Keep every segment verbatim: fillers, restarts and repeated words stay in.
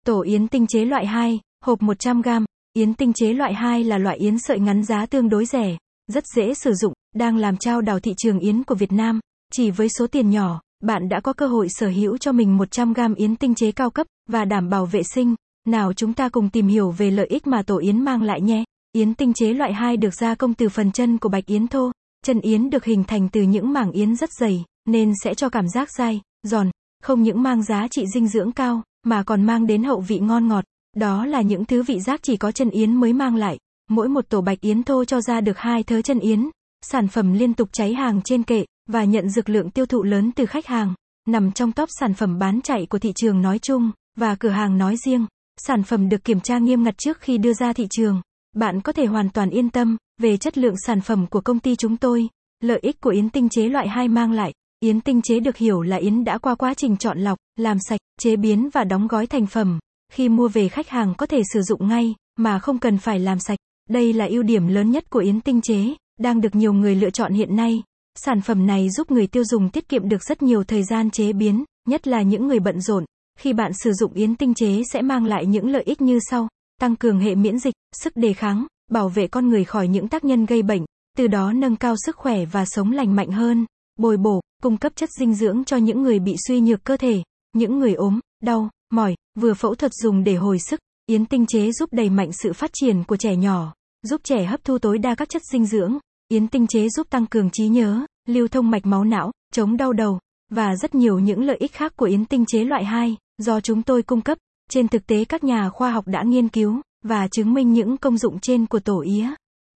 Tổ yến tinh chế loại hai, hộp một trăm gam. Yến tinh chế loại hai là loại yến sợi ngắn giá tương đối rẻ, rất dễ sử dụng, đang làm chao đảo thị trường yến của Việt Nam. Chỉ với số tiền nhỏ, bạn đã có cơ hội sở hữu cho mình một trăm gam yến tinh chế cao cấp và đảm bảo vệ sinh. Nào chúng ta cùng tìm hiểu về lợi ích mà tổ yến mang lại nhé. Yến tinh chế loại hai được gia công từ phần chân của bạch yến thô. Chân yến được hình thành từ những mảng yến rất dày, nên sẽ cho cảm giác dai, giòn, không những mang giá trị dinh dưỡng cao, mà còn mang đến hậu vị ngon ngọt. Đó là những thứ vị giác chỉ có chân yến mới mang lại. Mỗi một tổ bạch yến thô cho ra được hai thớ chân yến. Sản phẩm liên tục cháy hàng trên kệ, và nhận được lượng tiêu thụ lớn từ khách hàng. Nằm trong top sản phẩm bán chạy của thị trường nói chung, và cửa hàng nói riêng. Sản phẩm được kiểm tra nghiêm ngặt trước khi đưa ra thị trường. Bạn có thể hoàn toàn yên tâm về chất lượng sản phẩm của công ty chúng tôi. Lợi ích của yến tinh chế loại hai mang lại. Yến tinh chế được hiểu là yến đã qua quá trình chọn lọc, làm sạch, chế biến và đóng gói thành phẩm. Khi mua về khách hàng có thể sử dụng ngay, mà không cần phải làm sạch. Đây là ưu điểm lớn nhất của yến tinh chế, đang được nhiều người lựa chọn hiện nay. Sản phẩm này giúp người tiêu dùng tiết kiệm được rất nhiều thời gian chế biến, nhất là những người bận rộn. Khi bạn sử dụng yến tinh chế sẽ mang lại những lợi ích như sau: tăng cường hệ miễn dịch, sức đề kháng, bảo vệ con người khỏi những tác nhân gây bệnh, từ đó nâng cao sức khỏe và sống lành mạnh hơn. Bồi bổ, cung cấp chất dinh dưỡng cho những người bị suy nhược cơ thể, những người ốm, đau, mỏi, vừa phẫu thuật dùng để hồi sức. Yến tinh chế giúp đẩy mạnh sự phát triển của trẻ nhỏ, giúp trẻ hấp thu tối đa các chất dinh dưỡng. Yến tinh chế giúp tăng cường trí nhớ, lưu thông mạch máu não, chống đau đầu, và rất nhiều những lợi ích khác của yến tinh chế loại hai, do chúng tôi cung cấp. Trên thực tế các nhà khoa học đã nghiên cứu, và chứng minh những công dụng trên của tổ yến.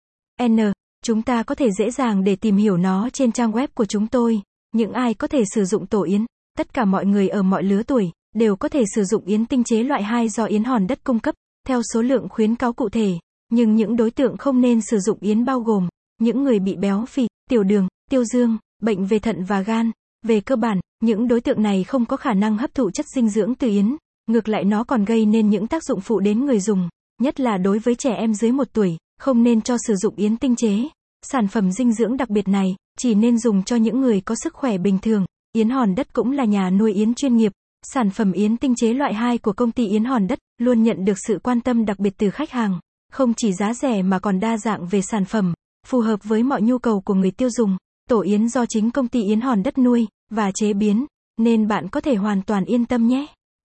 N. Chúng ta có thể dễ dàng để tìm hiểu nó trên trang web của chúng tôi. Những ai có thể sử dụng tổ yến? Tất cả mọi người ở mọi lứa tuổi, đều có thể sử dụng yến tinh chế loại hai do Yến Hòn Đất cung cấp, theo số lượng khuyến cáo cụ thể. Nhưng những đối tượng không nên sử dụng yến bao gồm những người bị béo phì, tiểu đường, tiêu dương, bệnh về thận và gan. Về cơ bản, những đối tượng này không có khả năng hấp thụ chất dinh dưỡng từ yến. Ngược lại nó còn gây nên những tác dụng phụ đến người dùng, nhất là đối với trẻ em dưới một tuổi, không nên cho sử dụng yến tinh chế. Sản phẩm dinh dưỡng đặc biệt này, chỉ nên dùng cho những người có sức khỏe bình thường. Yến Hòn Đất cũng là nhà nuôi yến chuyên nghiệp. Sản phẩm yến tinh chế loại hai của công ty Yến Hòn Đất, luôn nhận được sự quan tâm đặc biệt từ khách hàng. Không chỉ giá rẻ mà còn đa dạng về sản phẩm, phù hợp với mọi nhu cầu của người tiêu dùng. Tổ yến do chính công ty Yến Hòn Đất nuôi, và chế biến, nên bạn có thể hoàn toàn yên tâm nhé.